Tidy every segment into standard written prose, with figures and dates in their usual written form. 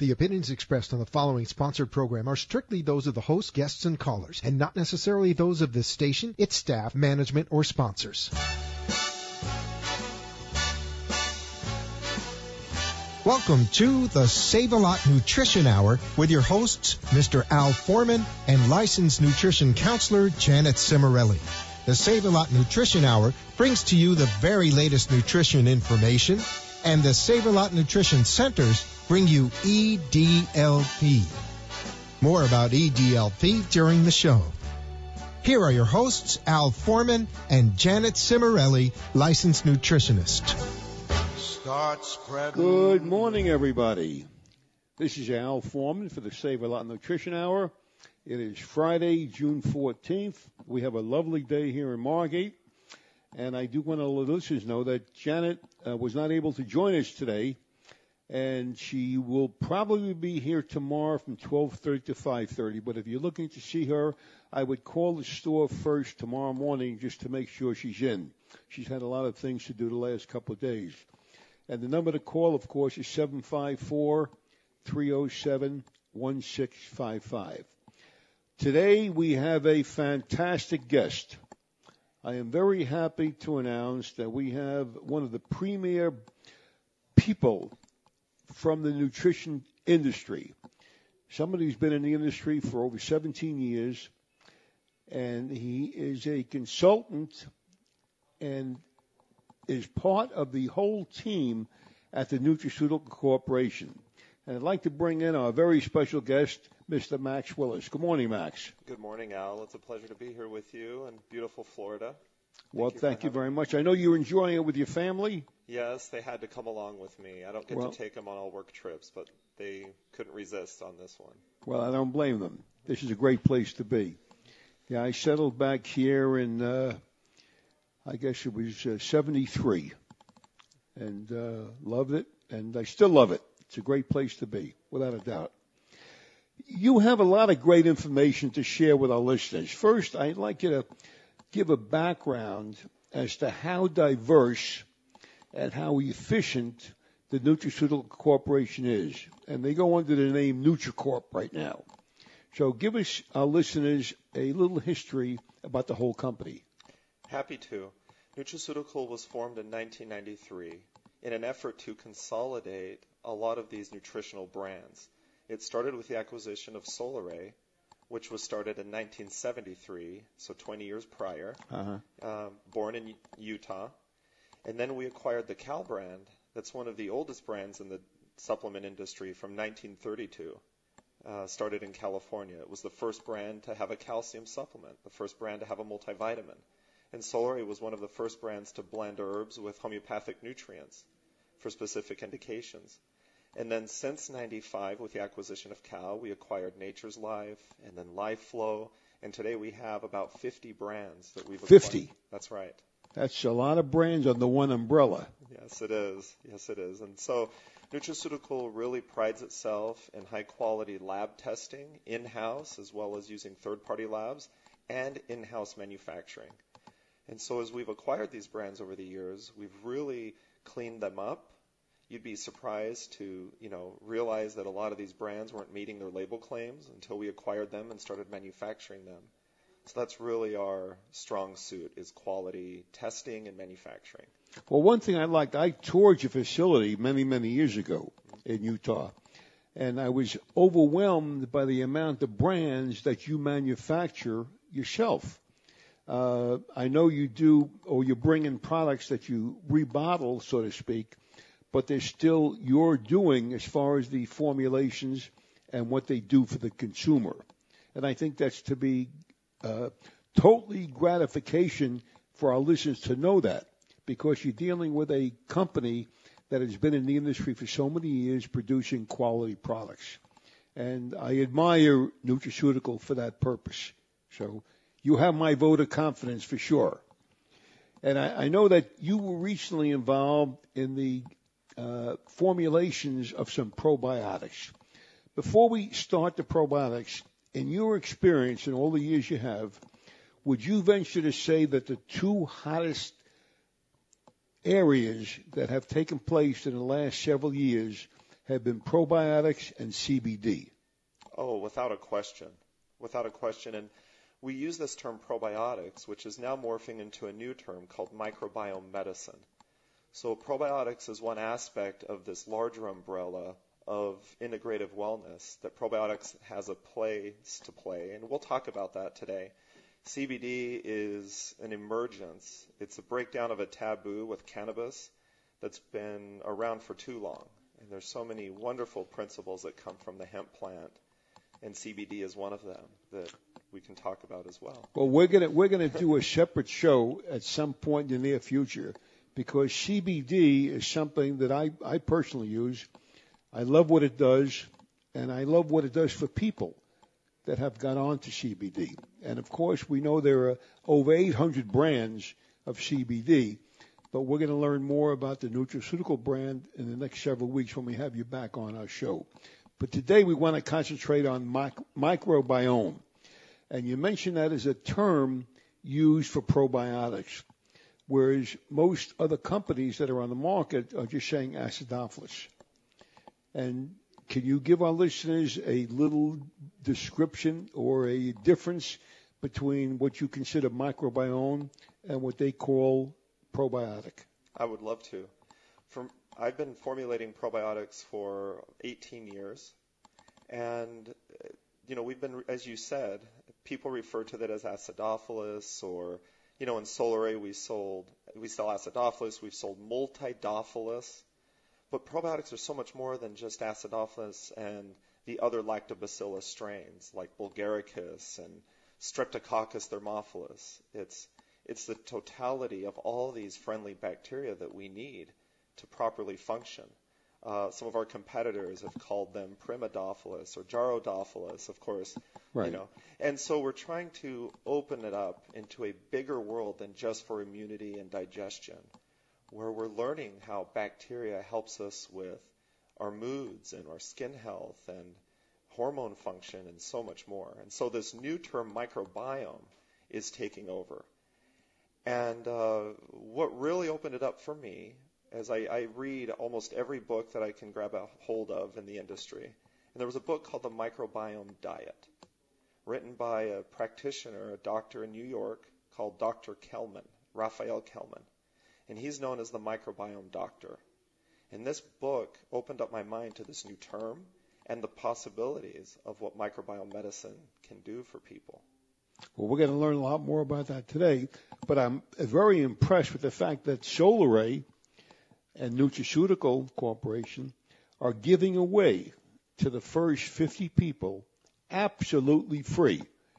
The opinions expressed on the following sponsored program are strictly those of the host, guests, and callers, and not necessarily those of this station, its staff, management, or sponsors. Welcome to the Save-A-Lot Nutrition Hour with your hosts, Mr. Al Foreman and licensed nutrition counselor Janet Cimarelli. The Save-A-Lot Nutrition Hour brings to you the very latest nutrition information, and the Save-A-Lot Nutrition Centers bring you EDLP. More about EDLP during the show. Here are your hosts, Al Foreman and Janet Cimarelli, licensed nutritionist. Good morning, everybody. This is Al Foreman for the Save-A-Lot Nutrition Hour. It is Friday, June 14th. We have a lovely day here in Margate. And I do want to let listeners know that Janet was not able to join us today. And she will probably be here tomorrow from 12:30 to 5:30. But if you're looking to see her, I would call the store first tomorrow morning just to make sure she's in. She's had a lot of things to do the last couple of days. And the number to call, of course, is 754-307-1655. Today we have a fantastic guest. I am very happy to announce that we have one of the premier people from the nutrition industry. Somebody who's been in the industry for over 17 years, and he is a consultant and is part of the whole team at the Nutraceutical Corporation. And I'd like to bring in our very special guest, Mr. Max Willis. Good morning, Max. Good morning, Al. It's a pleasure to be here with you in beautiful Florida. Thank you very much. I know you're enjoying it with your family. Yes, they had to come along with me. I don't get to take them on all work trips, but they couldn't resist on this one. Well, I don't blame them. This is a great place to be. Yeah, I settled back here in, I guess it was 73, and loved it, and I still love it. It's a great place to be, without a doubt. You have a lot of great information to share with our listeners. First, I'd like you to give a background as to how diverse and how efficient the Nutraceutical Corporation is. And they go under the name NutriCorp right now. So give us, our listeners, a little history about the whole company. Happy to. Nutraceutical was formed in 1993 in an effort to consolidate a lot of these nutritional brands. It started with the acquisition of Solaray, which was started in 1973, so 20 years prior, born in Utah. And then we acquired the Cal brand. That's one of the oldest brands in the supplement industry from 1932. Started in California. It was the first brand to have a calcium supplement, the first brand to have a multivitamin. And Solaray was one of the first brands to blend herbs with homeopathic nutrients for specific indications. And then since 95, with the acquisition of Cal, we acquired Nature's Life and then LifeFlow. And today we have about 50 brands that we've acquired. 50? That's right. That's a lot of brands under one umbrella. Yes, it is. Yes, it is. And so Nutraceutical really prides itself in high-quality lab testing in-house as well as using third-party labs and in-house manufacturing. And so as we've acquired these brands over the years, we've really cleaned them up. You'd be surprised to, realize that a lot of these brands weren't meeting their label claims until we acquired them and started manufacturing them. So that's really our strong suit, is quality testing and manufacturing. Well, one thing I toured your facility many, many years ago in Utah, and I was overwhelmed by the amount of brands that you manufacture yourself. I know you do, or you bring in products that you rebottle, so to speak, but they're still your doing as far as the formulations and what they do for the consumer. And I think that's to be totally gratification for our listeners to know that, because you're dealing with a company that has been in the industry for so many years producing quality products. And I admire Nutraceutical for that purpose. So you have my vote of confidence for sure. And I know that you were recently involved in the formulations of some probiotics. Before we start the probiotics, in your experience in all the years you have, would you venture to say that the two hottest areas that have taken place in the last several years have been probiotics and CBD. Oh, without a question. Without a question. And we use this term probiotics, which is now morphing into a new term called microbiome medicine. So probiotics is one aspect of this larger umbrella of integrative wellness that probiotics has a place to play, and we'll talk about that today. CBD is an emergence. It's a breakdown of a taboo with cannabis that's been around for too long. And there's so many wonderful principles that come from the hemp plant, and CBD is one of them that we can talk about as well. Well, we're gonna do a separate show at some point in the near future, because CBD is something that I personally use. I love what it does, and I love what it does for people that have got on to CBD. And, of course, we know there are over 800 brands of CBD, but we're going to learn more about the nutraceutical brand in the next several weeks when we have you back on our show. But today we want to concentrate on microbiome. And you mentioned that as a term used for probiotics, whereas most other companies that are on the market are just saying acidophilus. And can you give our listeners a little description or a difference between what you consider microbiome and what they call probiotic? I would love to. I've been formulating probiotics for 18 years. And, we've been, as you said, people refer to that as acidophilus, or, in Solaray we sell acidophilus, we've sold multidophilus. But probiotics are so much more than just acidophilus and the other lactobacillus strains like Bulgaricus and Streptococcus thermophilus. It's the totality of all these friendly bacteria that we need to properly function. Some of our competitors have called them Primadophilus or Jarodophilus, of course. Right. And so we're trying to open it up into a bigger world than just for immunity and digestion, where we're learning how bacteria helps us with our moods and our skin health and hormone function and so much more. And so this new term microbiome is taking over. And what really opened it up for me, as I read almost every book that I can grab a hold of in the industry, and there was a book called The Microbiome Diet, written by a practitioner, a doctor in New York called Dr. Kelman, Raphael Kelman. And he's known as the microbiome doctor. And this book opened up my mind to this new term and the possibilities of what microbiome medicine can do for people. Well, we're going to learn a lot more about that today. But I'm very impressed with the fact that Solaray and Nutraceutical Corporation are giving away to the first 50 people, absolutely free,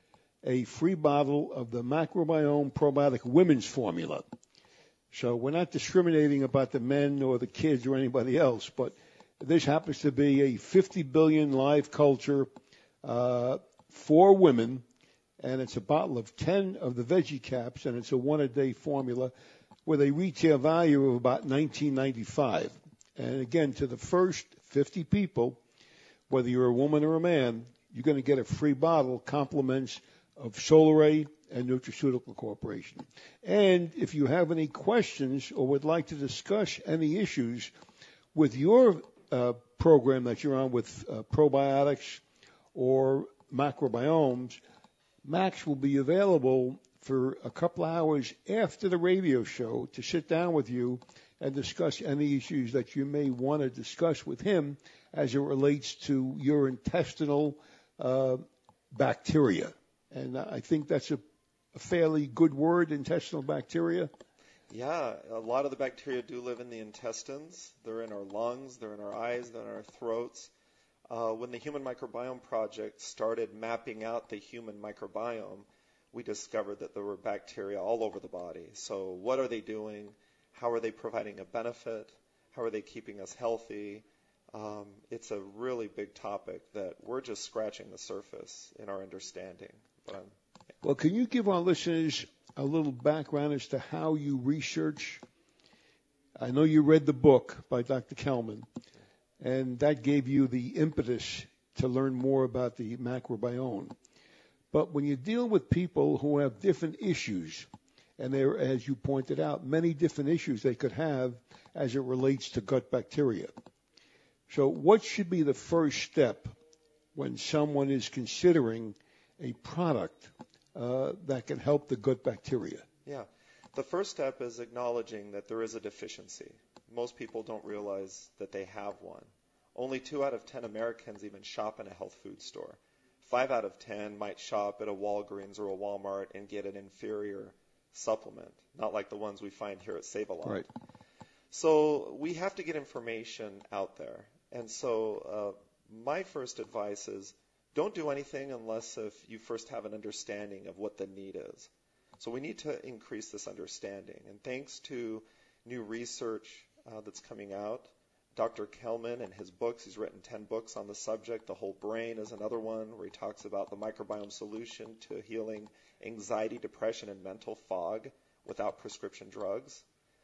a free bottle of the Microbiome Probiotic Women's Formula. So we're not discriminating about the men or the kids or anybody else, but this happens to be a 50 billion live culture for women, and it's a bottle of 10 of the veggie caps, and it's a one-a-day formula with a retail value of about $19.95. And again, to the first 50 people, whether you're a woman or a man, you're going to get a free bottle, compliments of Solaray and Nutraceutical Corporation. And if you have any questions or would like to discuss any issues with your program that you're on with probiotics or macrobiomes, Max will be available for a couple hours after the radio show to sit down with you and discuss any issues that you may want to discuss with him as it relates to your intestinal bacteria. And I think that's a fairly good word, intestinal bacteria. Yeah, a lot of the bacteria do live in the intestines. They're in our lungs, they're in our eyes, they're in our throats. When the Human Microbiome Project started mapping out the human microbiome, we discovered that there were bacteria all over the body. So what are they doing? How are they providing a benefit? How are they keeping us healthy? It's a really big topic that we're just scratching the surface in our understanding. Well, can you give our listeners a little background as to how you research? I know you read the book by Dr. Kelman, and that gave you the impetus to learn more about the macrobiome. But when you deal with people who have different issues, and there are, as you pointed out, many different issues they could have as it relates to gut bacteria. So what should be the first step when someone is considering a product that can help the gut bacteria? Yeah. The first step is acknowledging that there is a deficiency. Most people don't realize that they have one. Only 2 out of 10 Americans even shop in a health food store. 5 out of 10 might shop at a Walgreens or a Walmart and get an inferior supplement, not like the ones we find here at Save-A-Lot. Right. So we have to get information out there. And so my first advice is don't do anything unless if you first have an understanding of what the need is. So we need to increase this understanding. And thanks to new research that's coming out, Dr. Kelman and his books, he's written 10 books on the subject. The Whole Brain is another one where he talks about the microbiome solution to healing anxiety, depression, and mental fog without prescription drugs.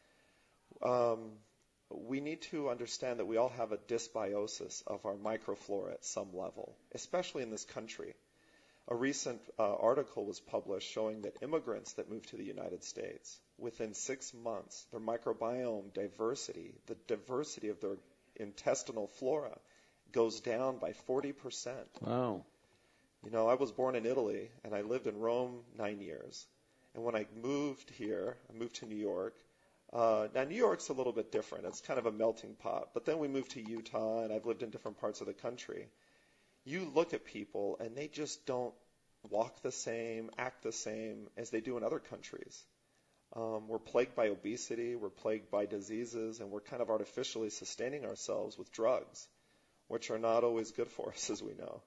We need to understand that we all have a dysbiosis of our microflora at some level, especially in this country. A recent article was published showing that immigrants that move to the United States, within 6 months, their microbiome diversity, the diversity of their intestinal flora, goes down by 40%. Wow. You know, I was born in Italy, and I lived in Rome 9 years. And when I moved here, I moved to New York. Now, New York's a little bit different. It's kind of a melting pot. But then we moved to Utah, and I've lived in different parts of the country. You look at people, and they just don't walk the same, act the same as they do in other countries. We're plagued by obesity, we're plagued by diseases, and we're kind of artificially sustaining ourselves with drugs, which are not always good for us, as we know.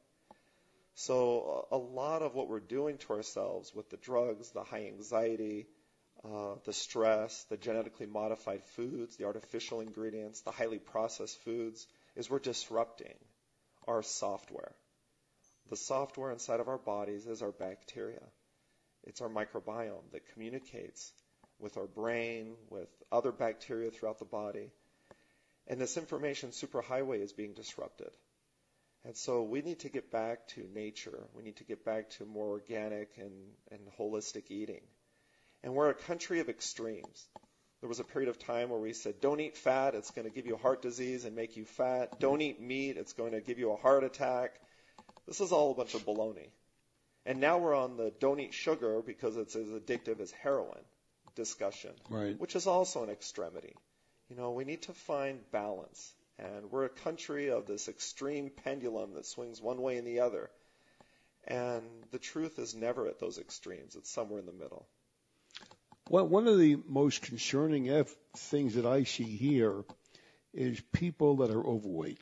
So a lot of what we're doing to ourselves with the drugs, the high anxiety, the stress, the genetically modified foods, the artificial ingredients, the highly processed foods, is we're disrupting our software. The software inside of our bodies is our bacteria. It's our microbiome that communicates with our brain, with other bacteria throughout the body. And this information superhighway is being disrupted. And so we need to get back to nature. We need to get back to more organic and holistic eating. And we're a country of extremes. There was a period of time where we said, don't eat fat, it's going to give you heart disease and make you fat. Don't eat meat, it's going to give you a heart attack. This is all a bunch of baloney. And now we're on the don't eat sugar because it's as addictive as heroin discussion, Right. which is also an extremity. You know, we need to find balance. And we're a country of this extreme pendulum that swings one way and the other. And the truth is never at those extremes. It's somewhere in the middle. Well, one of the most concerning things that I see here is people that are overweight.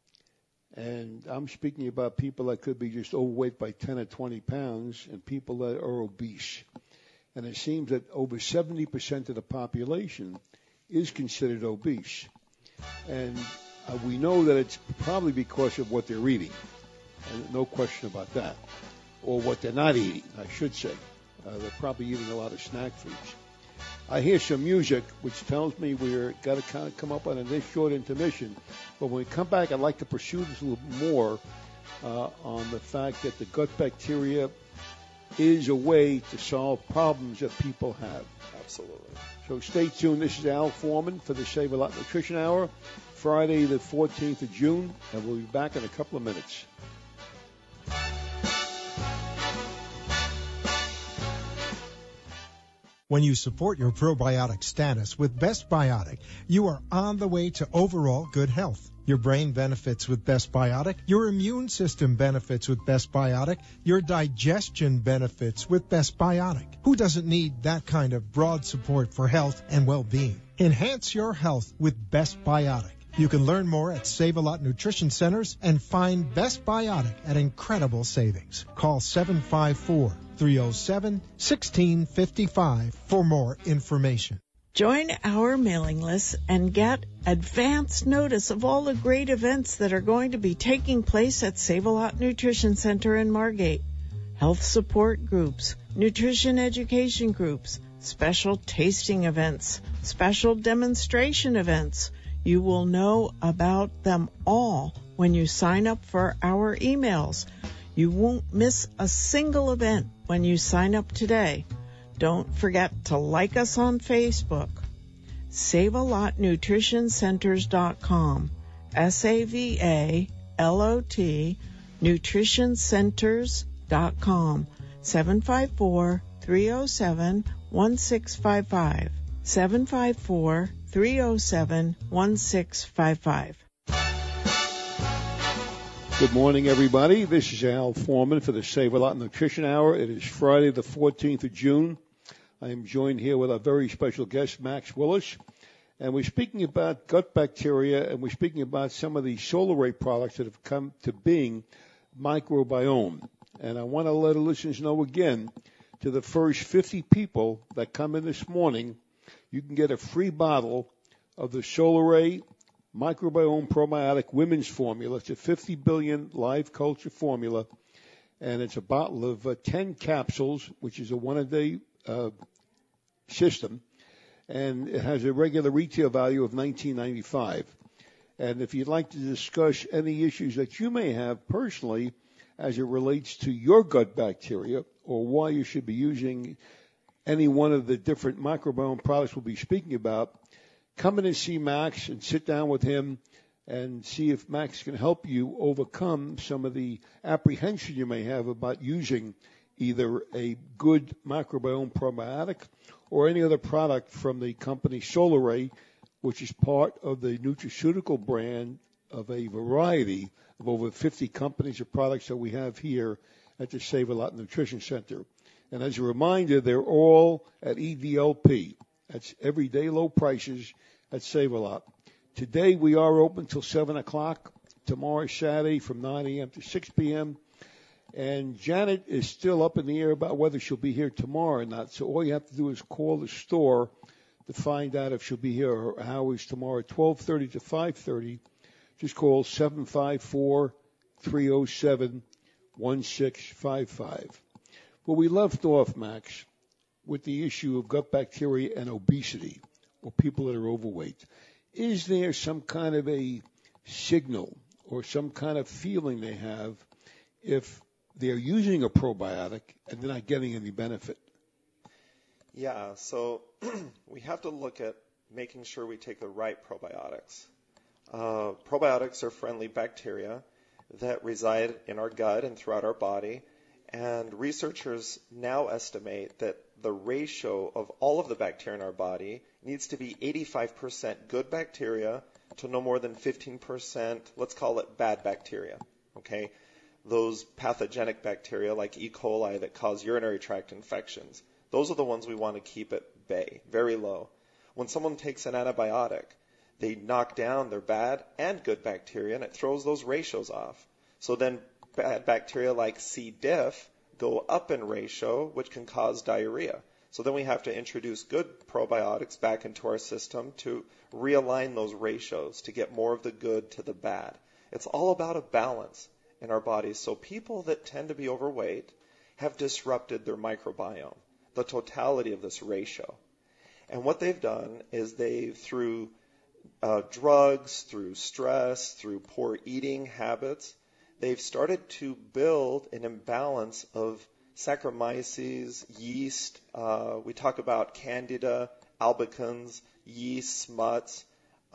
And I'm speaking about people that could be just overweight by 10 or 20 pounds and people that are obese. And it seems that over 70% of the population is considered obese. And we know that it's probably because of what they're eating. And no question about that. Or what they're not eating, I should say. They're probably eating a lot of snack foods. I hear some music, which tells me we're got to kind of come up on this short intermission. But when we come back, I'd like to pursue this a little more on the fact that the gut bacteria is a way to solve problems that people have. Absolutely. So stay tuned. This is Al Foreman for the Save-A-Lot Nutrition Hour, Friday the 14th of June, and we'll be back in a couple of minutes. When you support your probiotic status with Best Biotic, you are on the way to overall good health. Your brain benefits with Best Biotic. Your immune system benefits with Best Biotic. Your digestion benefits with Best Biotic. Who doesn't need that kind of broad support for health and well-being? Enhance your health with Best Biotic. You can learn more at Save-A-Lot Nutrition Centers and find Best Biotic at incredible savings. Call 754-307-1655 for more information. Join our mailing list and get advance notice of all the great events that are going to be taking place at Save-A-Lot Nutrition Center in Margate. Health support groups, nutrition education groups, special tasting events, special demonstration events. You will know about them all when you sign up for our emails. You won't miss a single event when you sign up today. Don't forget to like us on Facebook. SaveALotNutritionCenters.com. SAVALOT, nutritioncenters.com, 754-307-1655, 754-307-1655. Good morning, everybody. This is Al Foreman for the Save a Lot Nutrition Hour. It is Friday, the 14th of June. I am joined here with our very special guest, Max Willis. And we're speaking about gut bacteria, and we're speaking about some of the Solaray products that have come to being microbiome. And I want to let our listeners know again, to the first 50 people that come in this morning, you can get a free bottle of the Solaray Microbiome Probiotic Women's Formula. It's a 50 billion live culture formula, and it's a bottle of 10 capsules, which is a one-a-day system, and it has a regular retail value of $19.95. And if you'd like to discuss any issues that you may have personally as it relates to your gut bacteria, or why you should be using any one of the different microbiome products we'll be speaking about, come in and see Max and sit down with him and see if Max can help you overcome some of the apprehension you may have about using either a good microbiome probiotic or any other product from the company Solaray, which is part of the nutraceutical brand of a variety of over 50 companies or products that we have here at the Save a Lot Nutrition Center. And as a reminder, they're all at EDLP. That's everyday low prices at Save a Lot. Today we are open till 7 o'clock. Tomorrow, Saturday, from 9 a.m. to 6 p.m. And Janet is still up in the air about whether she'll be here tomorrow or not. So all you have to do is call the store to find out if she'll be here. Her hours tomorrow, 12:30 to 5:30. Just call 754-307-1655. Well, we left off, Max, with the issue of gut bacteria and obesity, or people that are overweight. Is there some kind of a signal or some kind of feeling they have if they're using a probiotic and they're not getting any benefit? Yeah, so we have to look at making sure we take the right probiotics. Probiotics are friendly bacteria that reside in our gut and throughout our body, and researchers now estimate that the ratio of all of the bacteria in our body needs to be 85% good bacteria to no more than 15%, let's call it bad bacteria, okay? Those pathogenic bacteria like E. coli that cause urinary tract infections, those are the ones we want to keep at bay, very low. When someone takes an antibiotic, they knock down their bad and good bacteria, and it throws those ratios off. So then bad bacteria like C. diff go up in ratio, which can cause diarrhea. So then we have to introduce good probiotics back into our system to realign those ratios to get more of the good to the bad. It's all about a balance in our bodies. So people that tend to be overweight have disrupted their microbiome, the totality of this ratio. And what they've done is through drugs, through stress, through poor eating habits, they've started to build an imbalance of Saccharomyces, yeast. We talk about Candida, albicans, yeast, smuts.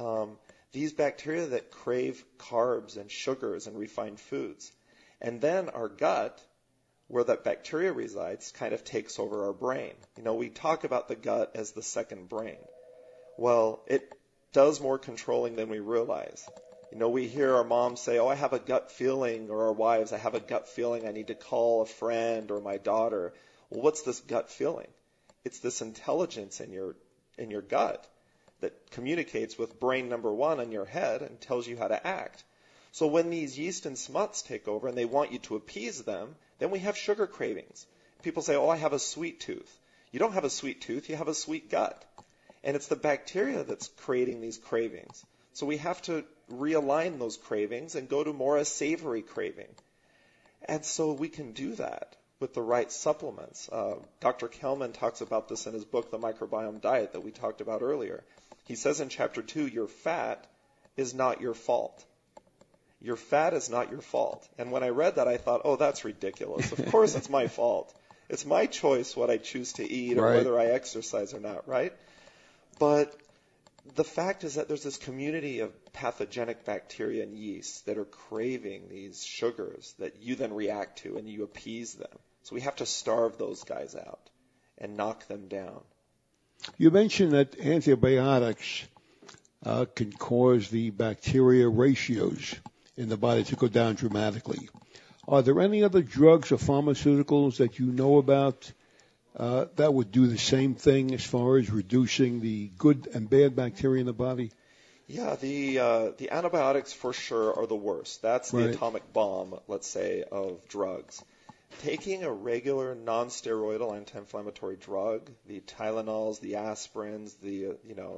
These bacteria that crave carbs and sugars and refined foods. And then our gut, where that bacteria resides, kind of takes over our brain. You know, we talk about the gut as the second brain. Well, it does more controlling than we realize. You know, we hear our moms say, oh, I have a gut feeling, or our wives, I have a gut feeling, I need to call a friend or my daughter. Well, what's this gut feeling? It's this intelligence in your gut that communicates with brain number one in your head and tells you how to act. So when these yeast and smuts take over and they want you to appease them, then we have sugar cravings. People say, oh, I have a sweet tooth. You don't have a sweet tooth, you have a sweet gut. And it's the bacteria that's creating these cravings. So we have to realign those cravings and go to more a savory craving. And so we can do that with the right supplements. Dr. Kelman talks about this in his book, The Microbiome Diet, that we talked about earlier. He says in chapter 2, your fat is not your fault. Your fat is not your fault. And when I read that, I thought, oh, that's ridiculous. Of course it's my fault. It's my choice what I choose to eat or whether I exercise or not, right? But the fact is that there's this community of pathogenic bacteria and yeasts that are craving these sugars that you then react to and you appease them. So we have to starve those guys out and knock them down. You mentioned that antibiotics can cause the bacteria ratios in the body to go down dramatically. Are there any other drugs or pharmaceuticals that you know about that would do the same thing as far as reducing the good and bad bacteria in the body? Yeah, the antibiotics for sure are the worst. That's the atomic bomb, let's say, of drugs. Taking a regular non-steroidal anti-inflammatory drug, the Tylenols, the aspirins, the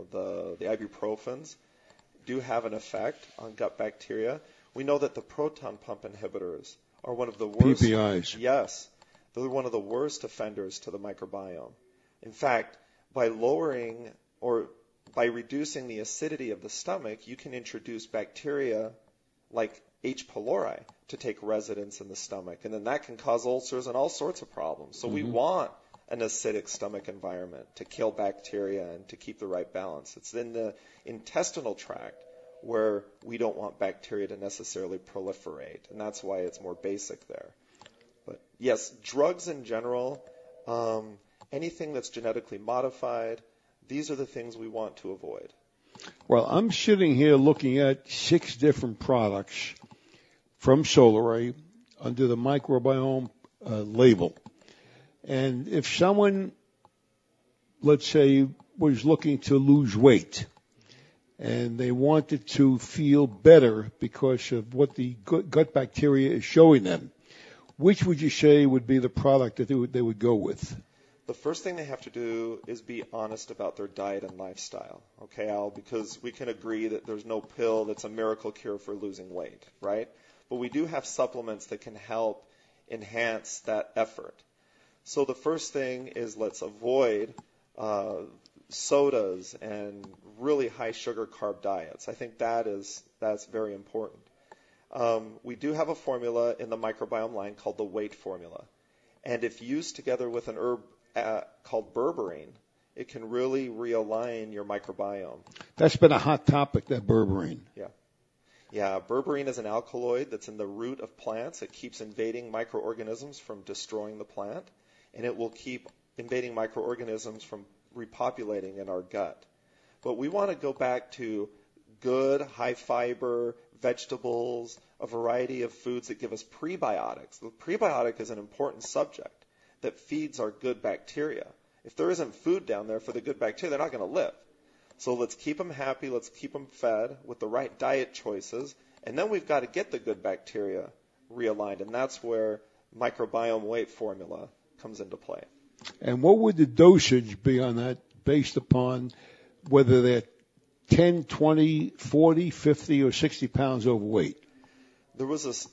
ibuprofens, do have an effect on gut bacteria. We know that the proton pump inhibitors are one of the worst. PPIs. Yes, they're one of the worst offenders to the microbiome. In fact, by lowering or by reducing the acidity of the stomach, you can introduce bacteria like H. pylori to take residence in the stomach, and then that can cause ulcers and all sorts of problems. So we want an acidic stomach environment to kill bacteria and to keep the right balance. It's in the intestinal tract where we don't want bacteria to necessarily proliferate, and that's why it's more basic there. But yes, drugs in general, anything that's genetically modified, these are the things we want to avoid. Well, I'm sitting here looking at 6 different products from Solaray under the microbiome label. And if someone, let's say, was looking to lose weight and they wanted to feel better because of what the gut bacteria is showing them, which would you say would be the product that they would go with? The first thing they have to do is be honest about their diet and lifestyle, okay, Al? Because we can agree that there's no pill that's a miracle cure for losing weight, right? But we do have supplements that can help enhance that effort. So the first thing is let's avoid sodas and really high sugar carb diets. I think that's very important. We do have a formula in the microbiome line called the weight formula. And if used together with an herb called berberine, it can really realign your microbiome. That's been a hot topic, that berberine. Yeah, berberine is an alkaloid that's in the root of plants. It keeps invading microorganisms from destroying the plant, and it will keep invading microorganisms from repopulating in our gut. But we want to go back to good, high-fiber vegetables, a variety of foods that give us prebiotics. The prebiotic is an important subject that feeds our good bacteria. If there isn't food down there for the good bacteria, they're not going to live. So let's keep them happy, let's keep them fed with the right diet choices, and then we've got to get the good bacteria realigned, and that's where microbiome weight formula comes into play. And what would the dosage be on that based upon whether they're 10, 20, 40, 50, or 60 pounds overweight? There was this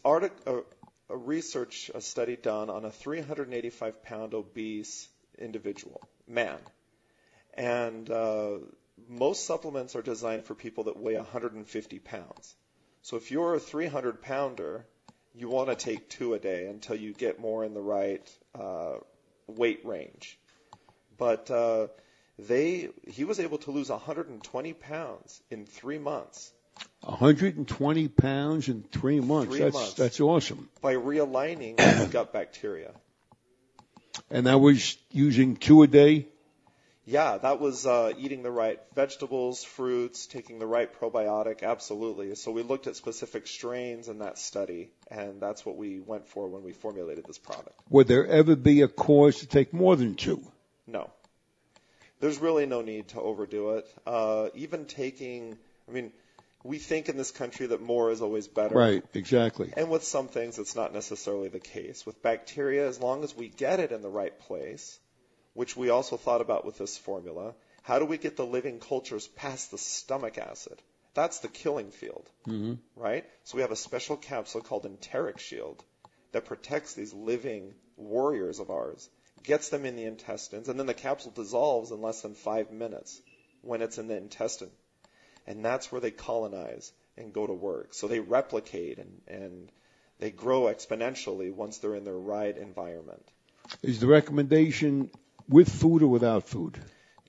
a study done on a 385-pound obese individual, man. And most supplements are designed for people that weigh 150 pounds. So if you're a 300-pounder, you want to take 2 a day until you get more in the right weight range. But he was able to lose 120 pounds in 3 months. 120 pounds in 3 months. That's awesome. By realigning the gut bacteria. And that was using 2 a day? Yeah, that was eating the right vegetables, fruits, taking the right probiotic, absolutely. So we looked at specific strains in that study, and that's what we went for when we formulated this product. Would there ever be a cause to take more than 2? No. There's really no need to overdo it. Even taking, we think in this country that more is always better. Right, exactly. And with some things, it's not necessarily the case. With bacteria, as long as we get it in the right place, which we also thought about with this formula, how do we get the living cultures past the stomach acid? That's the killing field, right? So we have a special capsule called Enteric Shield that protects these living warriors of ours, gets them in the intestines, and then the capsule dissolves in less than 5 minutes when it's in the intestine. And that's where they colonize and go to work. So they replicate and they grow exponentially once they're in their right environment. Is the recommendation with food or without food?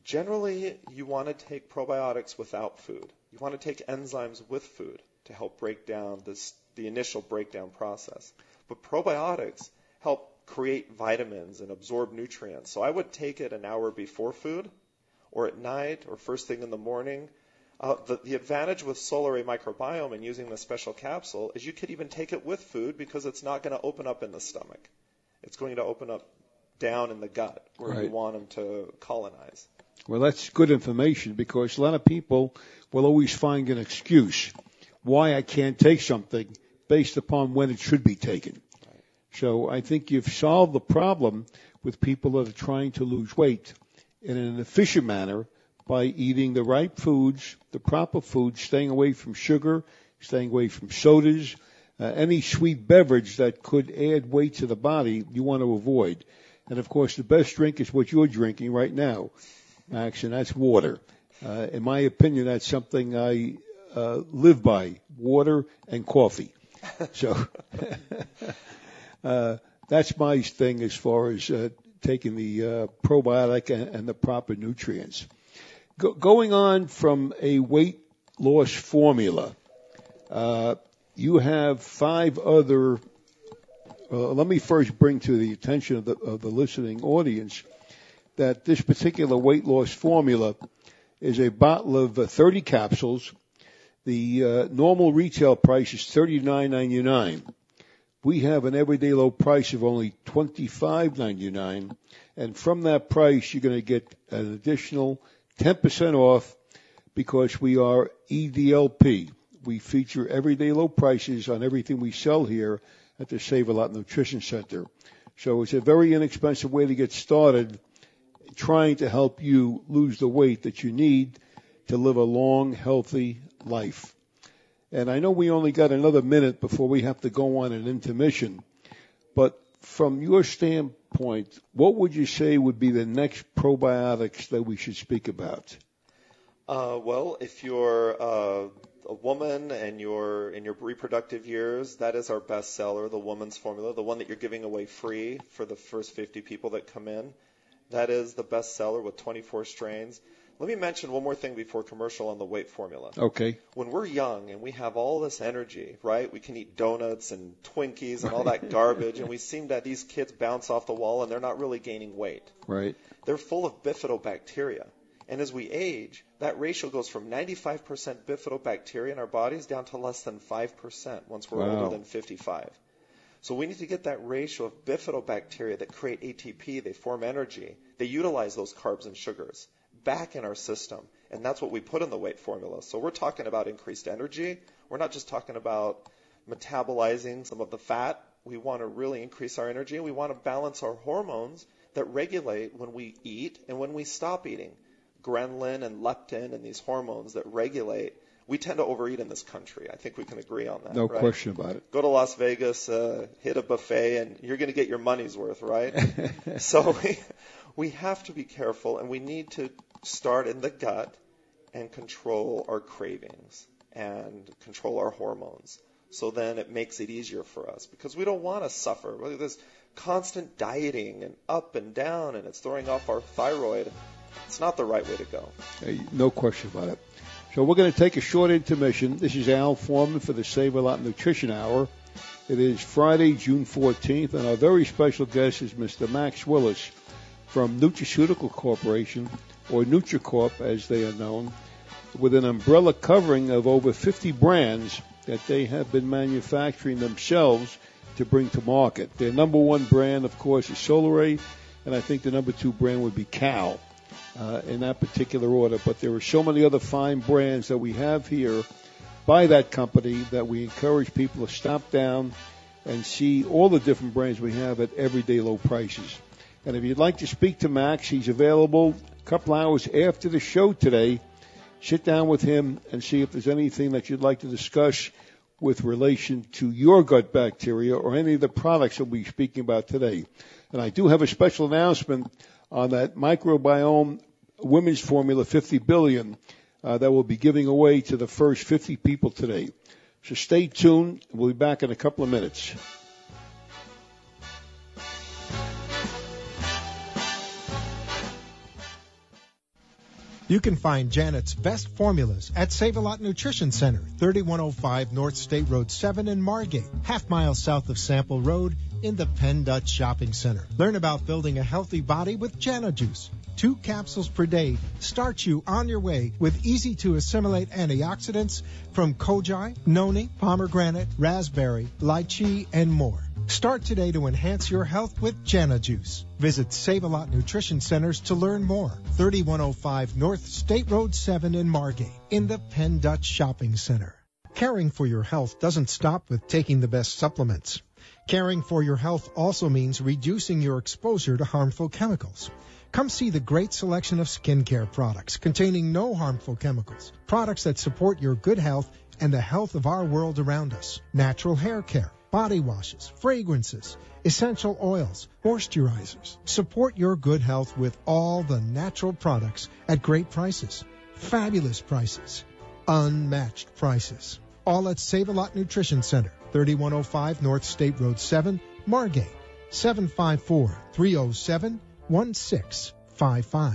Generally, you want to take probiotics without food. You want to take enzymes with food to help break down the initial breakdown process. But probiotics help create vitamins and absorb nutrients. So I would take it an hour before food, or at night, or first thing in the morning. The advantage with Solaray Microbiome and using the special capsule is you could even take it with food because it's not going to open up in the stomach. It's going to open up down in the gut where you want them to colonize. Well, that's good information because a lot of people will always find an excuse why I can't take something based upon when it should be taken. Right. So I think you've solved the problem with people that are trying to lose weight in an efficient manner by eating the right foods, the proper foods, staying away from sugar, staying away from sodas, any sweet beverage that could add weight to the body you want to avoid. And, of course, the best drink is what you're drinking right now, Max, and that's water. In my opinion, that's something I live by, water and coffee. So that's my thing as far as taking the probiotic and the proper nutrients. Going on from a weight loss formula, you have 5 other. Let me first bring to the attention of the listening audience that this particular weight loss formula is a bottle of 30 capsules. The normal retail price is $39.99. We have an everyday low price of only $25.99, and from that price you're going to get an additional 10% off because we are EDLP. We feature everyday low prices on everything we sell here at the Save-A-Lot Nutrition Center. So it's a very inexpensive way to get started trying to help you lose the weight that you need to live a long, healthy life. And I know we only got another minute before we have to go on an intermission, but from your standpoint, what would you say would be the next probiotics that we should speak about? Well, if you're a woman and you're in your reproductive years, that is our best seller, the woman's formula, the one that you're giving away free for the first 50 people that come in. That is the best seller with 24 strains. Let me mention one more thing before commercial on the weight formula. Okay. When we're young and we have all this energy, right, we can eat donuts and Twinkies and all that garbage, and we seem that these kids bounce off the wall and they're not really gaining weight. Right. They're full of bifidobacteria. And as we age, that ratio goes from 95% bifidobacteria in our bodies down to less than 5% once we're older than 55. So we need to get that ratio of bifidobacteria that create ATP, they form energy, they utilize those carbs and sugars back in our system. And that's what we put in the weight formula. So we're talking about increased energy. We're not just talking about metabolizing some of the fat. We want to really increase our energy, and we want to balance our hormones that regulate when we eat and when we stop eating. Ghrelin and leptin and these hormones that regulate. We tend to overeat in this country. I think we can agree on that. No right? question about it. Go to Las Vegas, hit a buffet, and you're going to get your money's worth, right? So we have to be careful, and we need to start in the gut and control our cravings and control our hormones. So then it makes it easier for us because we don't want to suffer. There's constant dieting and up and down, and it's throwing off our thyroid. It's not the right way to go. No question about it. So we're going to take a short intermission. This is Al Foreman for the Save-A-Lot Nutrition Hour. It is Friday, June 14th, and our very special guest is Mr. Max Willis from Nutraceutical Corporation, or NutriCorp as they are known, with an umbrella covering of over 50 brands that they have been manufacturing themselves to bring to market. Their number one brand, of course, is Solaray, and I think the number 2 brand would be Cal. In that particular order, but there are so many other fine brands that we have here by that company that we encourage people to stop down and see all the different brands we have at everyday low prices. And if you'd like to speak to Max, he's available a couple hours after the show today. Sit down with him and see if there's anything that you'd like to discuss with relation to your gut bacteria or any of the products that we're speaking about today. And I do have a special announcement on that microbiome women's formula 50 billion that we'll be giving away to the first 50 people today. So stay tuned. We'll be back in a couple of minutes. You can find Janet's best formulas at Save-A-Lot Nutrition Center, 3105 North State Road 7 in Margate, half-mile south of Sample Road in the Penn Dutch Shopping Center. Learn about building a healthy body with Jana Juice. 2 capsules per day start you on your way with easy-to-assimilate antioxidants from koji, noni, pomegranate, raspberry, lychee, and more. Start today to enhance your health with Jana Juice. Visit Save-A-Lot Nutrition Centers to learn more. 3105 North State Road 7 in Margate in the Penn Dutch Shopping Center. Caring for your health doesn't stop with taking the best supplements. Caring for your health also means reducing your exposure to harmful chemicals. Come see the great selection of skincare products containing no harmful chemicals, products that support your good health and the health of our world around us. Natural hair care, body washes, fragrances, essential oils, moisturizers. Support your good health with all the natural products at great prices. Fabulous prices. Unmatched prices. All at Save-A-Lot Nutrition Center, 3105 North State Road 7, Margate, 754-307-1655.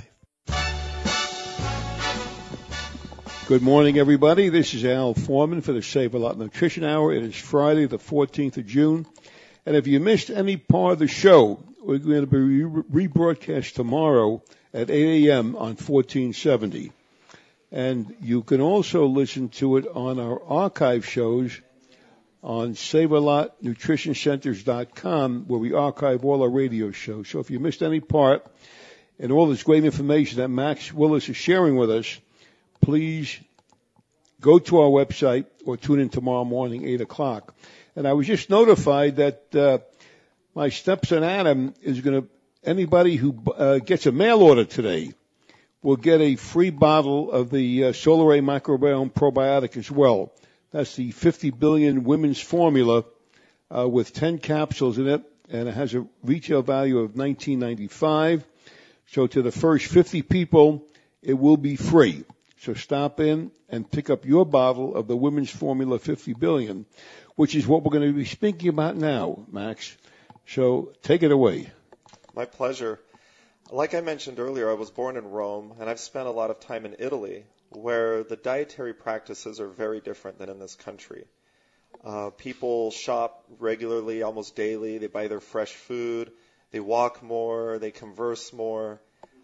Good morning, everybody. This is Al Foreman for the Save-A-Lot Nutrition Hour. It is Friday, the 14th of June. And if you missed any part of the show, we're going to be rebroadcast tomorrow at 8 a.m. on 1470. And you can also listen to it on our archive shows on SaveALotNutritionCenters.com, where we archive all our radio shows. So if you missed any part and all this great information that Max Willis is sharing with us, please go to our website or tune in tomorrow morning, 8 o'clock. And I was just notified that my stepson Adam is going to, anybody who gets a mail order today will get a free bottle of the Solaray Microbiome Probiotic as well. That's the 50 billion women's formula with 10 capsules in it, and it has a retail value of $19.95. So to the first 50 people, it will be free. So stop in and pick up your bottle of the Women's Formula 50 Billion, which is what we're going to be speaking about now, Max. So take it away. My pleasure. Like I mentioned earlier, I was born in Rome, and I've spent a lot of time in Italy, where the dietary practices are very different than in this country. People shop regularly, almost daily. They buy their fresh food. They walk more. They converse more.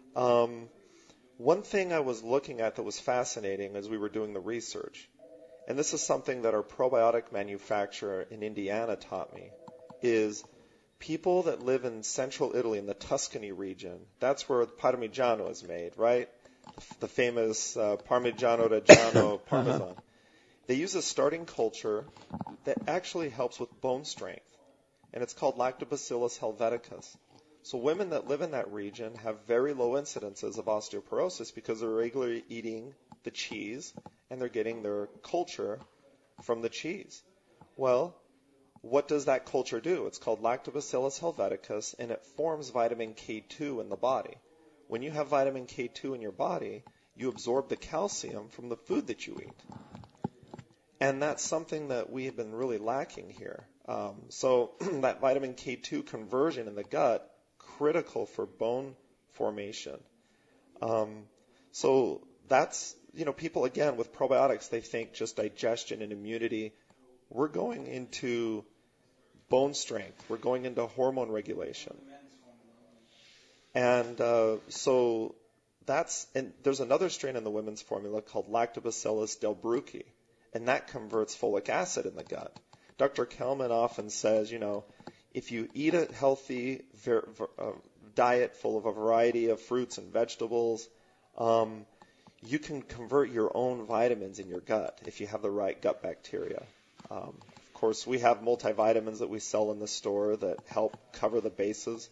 One thing I was looking at that was fascinating as we were doing the research, and this is something that our probiotic manufacturer in Indiana taught me, is people that live in central Italy, in the Tuscany region. That's where Parmigiano is made, right? The famous Parmigiano Reggiano Parmesan. They use a starting culture that actually helps with bone strength, and it's called Lactobacillus helveticus. So women that live in that region have very low incidences of osteoporosis because they're regularly eating the cheese and they're getting their culture from the cheese. Well, what does that culture do? It's called Lactobacillus helveticus, and it forms vitamin K2 in the body. When you have vitamin K2 in your body, you absorb the calcium from the food that you eat. And that's something that we have been really lacking here. So that vitamin K2 conversion in the gut, critical for bone formation. So that's, people, again, with probiotics, they think just digestion and immunity. We're going into bone strength. We're going into hormone regulation. And so and there's another strain in the women's formula called Lactobacillus delbrueckii, and that converts folic acid in the gut. Dr. Kelman often says, if you eat a healthy diet full of a variety of fruits and vegetables, you can convert your own vitamins in your gut if you have the right gut bacteria. Of course, we have multivitamins that we sell in the store that help cover the bases.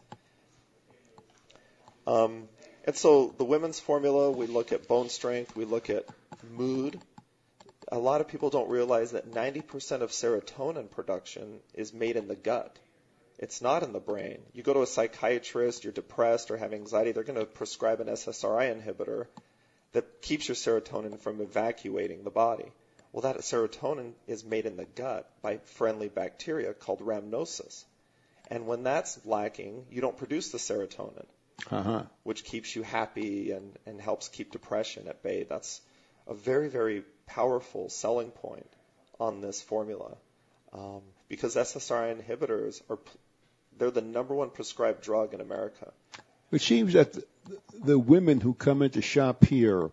And so the women's formula, we look at bone strength, we look at mood. A lot of people don't realize that 90% of serotonin production is made in the gut. It's not in the brain. You go to a psychiatrist, you're depressed or have anxiety, they're going to prescribe an SSRI inhibitor that keeps your serotonin from evacuating the body. Well, that serotonin is made in the gut by friendly bacteria called rhamnosus. And when that's lacking, you don't produce the serotonin. which keeps you happy and helps keep depression at bay. That's a very, very powerful selling point on this formula, because SSRI inhibitors they're the number one prescribed drug in America. It seems that the women who come into shop here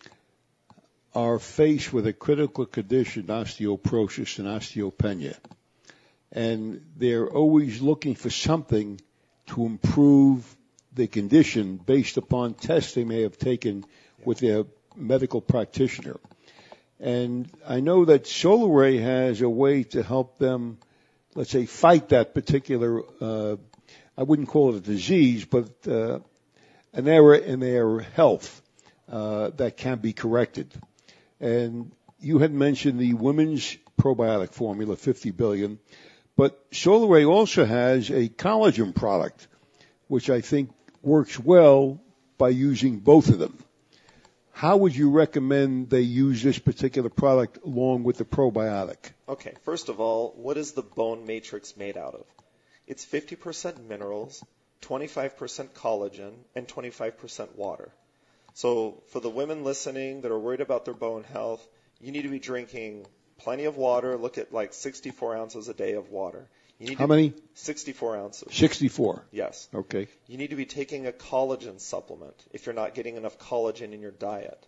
are faced with a critical condition, osteoporosis and osteopenia. And they're always looking for something to improve the condition based upon tests they may have taken with their medical practitioner. And I know that Solaray has a way to help them, let's say, fight that particular, I wouldn't call it a disease, but an error in their health that can be corrected. And you had mentioned the women's probiotic formula, 50 billion, but Solaray also has a collagen product, which I think works well by using both of them. How would you recommend they use this particular product along with the probiotic? Okay, first of all, what is the bone matrix made out of? It's 50% minerals, 25% collagen, and 25% water. So for the women listening that are worried about their bone health, you need to be drinking plenty of water. Look at like 64 ounces a day of water. How many? 64 ounces. 64. Yes. Okay. You need to be taking a collagen supplement if you're not getting enough collagen in your diet.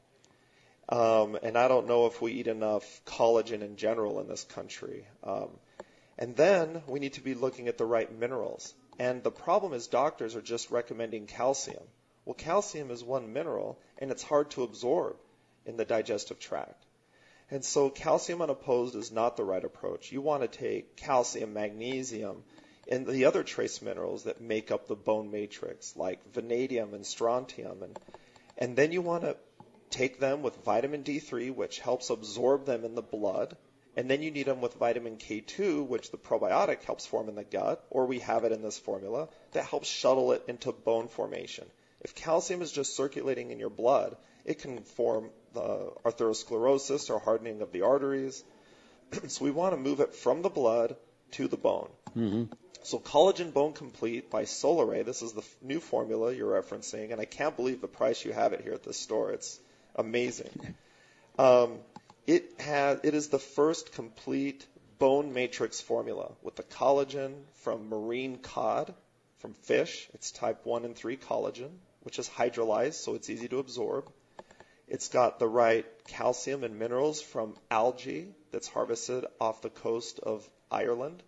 And I don't know if we eat enough collagen in general in this country. And then we need to be looking at the right minerals. And the problem is doctors are just recommending calcium. Well, calcium is one mineral, and it's hard to absorb in the digestive tract. And so calcium unopposed is not the right approach. You want to take calcium, magnesium, and the other trace minerals that make up the bone matrix, like vanadium and strontium. And then you want to take them with vitamin D3, which helps absorb them in the blood. And then you need them with vitamin K2, which the probiotic helps form in the gut, or we have it in this formula, that helps shuttle it into bone formation. If calcium is just circulating in your blood, it can form arteriosclerosis or hardening of the arteries. So we want to move it from the blood to the bone. Mm-hmm. So Collagen Bone Complete by Solaray, this is the new formula you're referencing, and I can't believe the price you have it here at this store. It's amazing. It is the first complete bone matrix formula with the collagen from marine cod, from fish. It's type 1 and 3 collagen, which is hydrolyzed, so it's easy to absorb. It's got the right calcium and minerals from algae that's harvested off the coast of Ireland.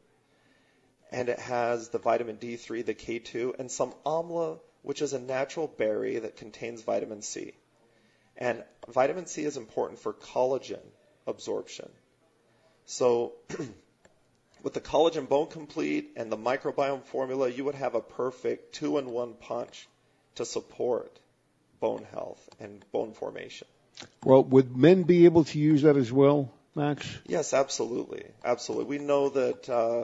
And it has the vitamin D3, the K2, and some amla, which is a natural berry that contains vitamin C. And vitamin C is important for collagen absorption. So with the Collagen Bone Complete and the microbiome formula, you would have a perfect 2-in-1 punch to support bone health and bone formation. Well, would men be able to use that as well, Max? Yes, absolutely. Absolutely. We know that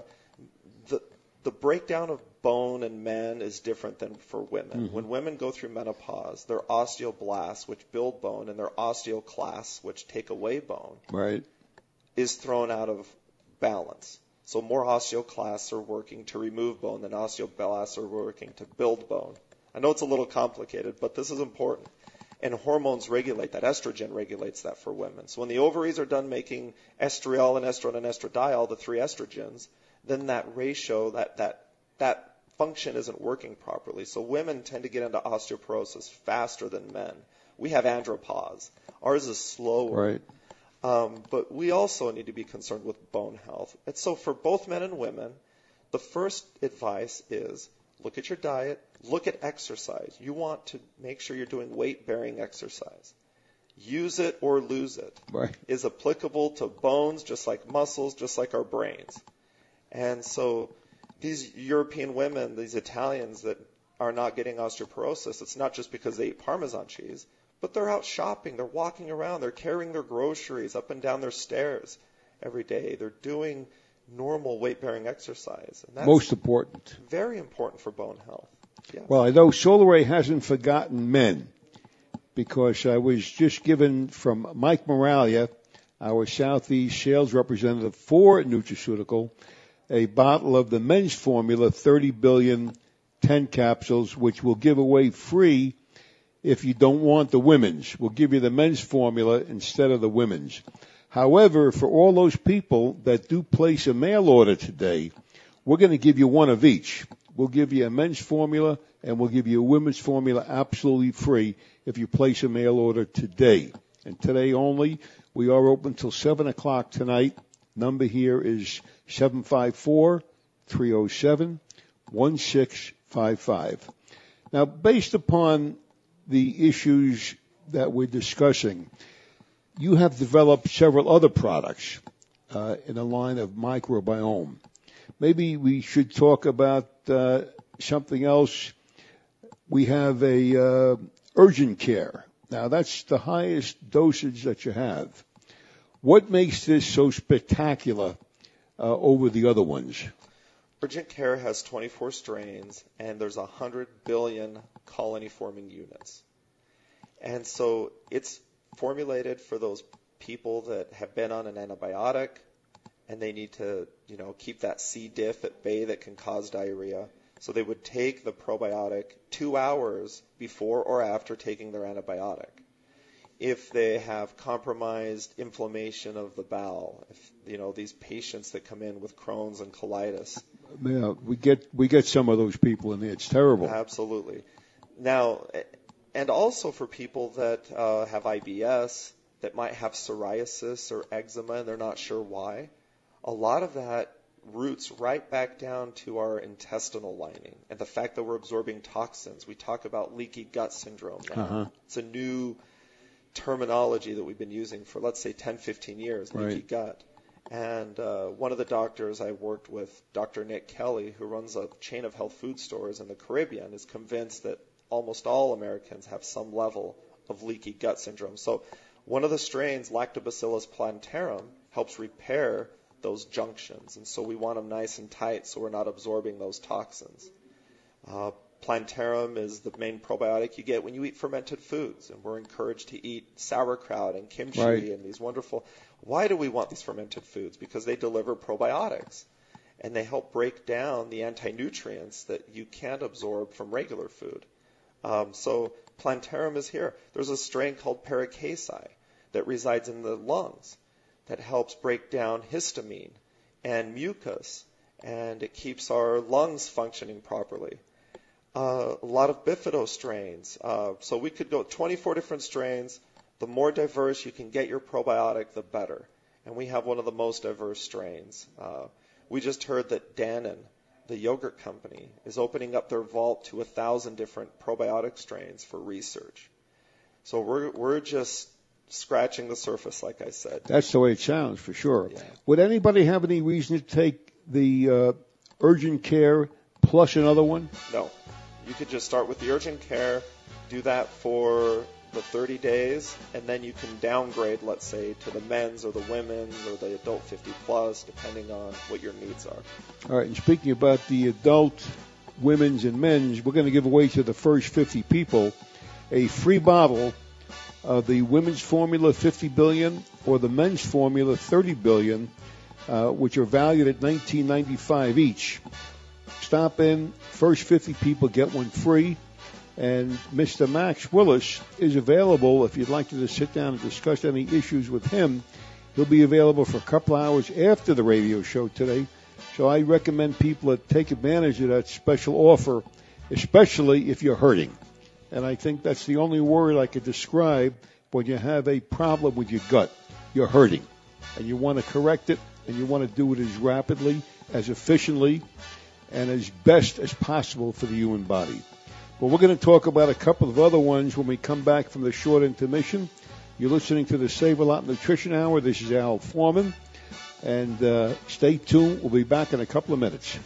the breakdown of bone in men is different than for women. Mm-hmm. When women go through menopause, their osteoblasts, which build bone, and their osteoclasts, which take away bone, right, is thrown out of balance. So more osteoclasts are working to remove bone than osteoblasts are working to build bone. I know it's a little complicated, but this is important. And hormones regulate that. Estrogen regulates that for women. So when the ovaries are done making estriol and estrone and estradiol, the 3 estrogens, then that ratio, that function isn't working properly. So women tend to get into osteoporosis faster than men. We have andropause. Ours is slower. Right. But we also need to be concerned with bone health. And so for both men and women, the first advice is look at your diet, look at exercise. You want to make sure you're doing weight-bearing exercise. Use it or lose it. Right. Is applicable to bones just like muscles, just like our brains. And so these European women, these Italians that are not getting osteoporosis, it's not just because they eat Parmesan cheese, but they're out shopping, they're walking around, they're carrying their groceries up and down their stairs every day. They're doing normal weight-bearing exercise. And that's most important. Very important for bone health. Yeah. Well, I know Solaray hasn't forgotten men, because I was just given from Mike Moralia, our Southeast sales representative for Nutraceutical, a bottle of the men's formula 30 billion 10 capsules, which we'll give away free if you don't want the women's. We'll give you the men's formula instead of the women's. However, for all those people that do place a mail order today, we're going to give you one of each. We'll give you a men's formula and we'll give you a women's formula absolutely free if you place a mail order today. And today only, we are open till 7 o'clock tonight. Number here is 754-307-1655. Now, based upon the issues that we're discussing, you have developed several other products in the line of microbiome. Maybe we should talk about something else. We have a urgent care. Now, that's the highest dosage that you have. What makes this so spectacular over the other ones? Urgent care has 24 strains, and there's 100 billion colony-forming units. And so it's formulated for those people that have been on an antibiotic, and they need to, keep that C. diff at bay that can cause diarrhea. So they would take the probiotic 2 hours before or after taking their antibiotic. If they have compromised inflammation of the bowel, if, these patients that come in with Crohn's and colitis. Yeah, we get some of those people in there. It's terrible. Absolutely. Now, and also for people that have IBS, that might have psoriasis or eczema, and they're not sure why, a lot of that roots right back down to our intestinal lining and the fact that we're absorbing toxins. We talk about leaky gut syndrome now. Uh-huh. It's a new terminology that we've been using for, let's say, 10, 15 years, leaky gut. And one of the doctors I worked with, Dr. Nick Kelly, who runs a chain of health food stores in the Caribbean, is convinced that almost all Americans have some level of leaky gut syndrome. So one of the strains, Lactobacillus plantarum, helps repair those junctions. And so we want them nice and tight so we're not absorbing those toxins. Plantarum is the main probiotic you get when you eat fermented foods. And we're encouraged to eat sauerkraut and kimchi and these wonderful... Why do we want these fermented foods? Because they deliver probiotics. And they help break down the anti-nutrients that you can't absorb from regular food. So plantarum is here. There's a strain called Paracasi that resides in the lungs that helps break down histamine and mucus, and it keeps our lungs functioning properly. A lot of Bifido strains. So we could go 24 different strains. The more diverse you can get your probiotic, the better. And we have one of the most diverse strains. We just heard that Dannon, the yogurt company, is opening up their vault to 1,000 different probiotic strains for research. So we're just scratching the surface, like I said. That's the way it sounds, for sure. Yeah. Would anybody have any reason to take the urgent care plus another one? No. You could just start with the urgent care, do that for the 30 days, and then you can downgrade, let's say, to the men's or the women's or the adult 50 plus, depending on what your needs are. All right, and speaking about the adult, women's, and men's, we're going to give away to the first 50 people a free bottle of the women's formula 50 billion or the men's formula 30 billion, which are valued at $19.95 each. Stop in, first 50 people get one free, and Mr. Max Willis is available if you'd like to just sit down and discuss any issues with him. He'll be available for a couple hours after the radio show today, so I recommend people that take advantage of that special offer, especially if you're hurting. And I think that's the only word I could describe when you have a problem with your gut. You're hurting, and you want to correct it, and you want to do it as rapidly, as efficiently, and as best as possible for the human body. Well, we're going to talk about a couple of other ones when we come back from the short intermission. You're listening to the Save-A-Lot Nutrition Hour. This is Al Foreman, and stay tuned. We'll be back in a couple of minutes.